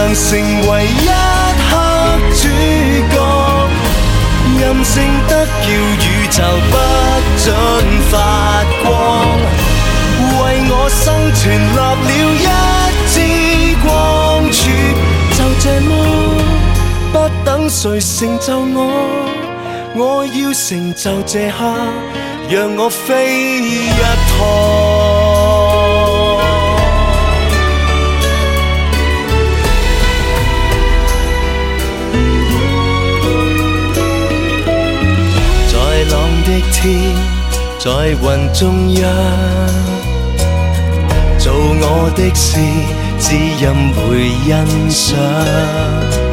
能成為一刻主角，任性得叫宇宙不准發光，為我生存立了一支光柱，就這麼不等誰成就我要成就這刻，讓我飛一趟。在朗的天，在雲中央，做我的事，只任會欣賞。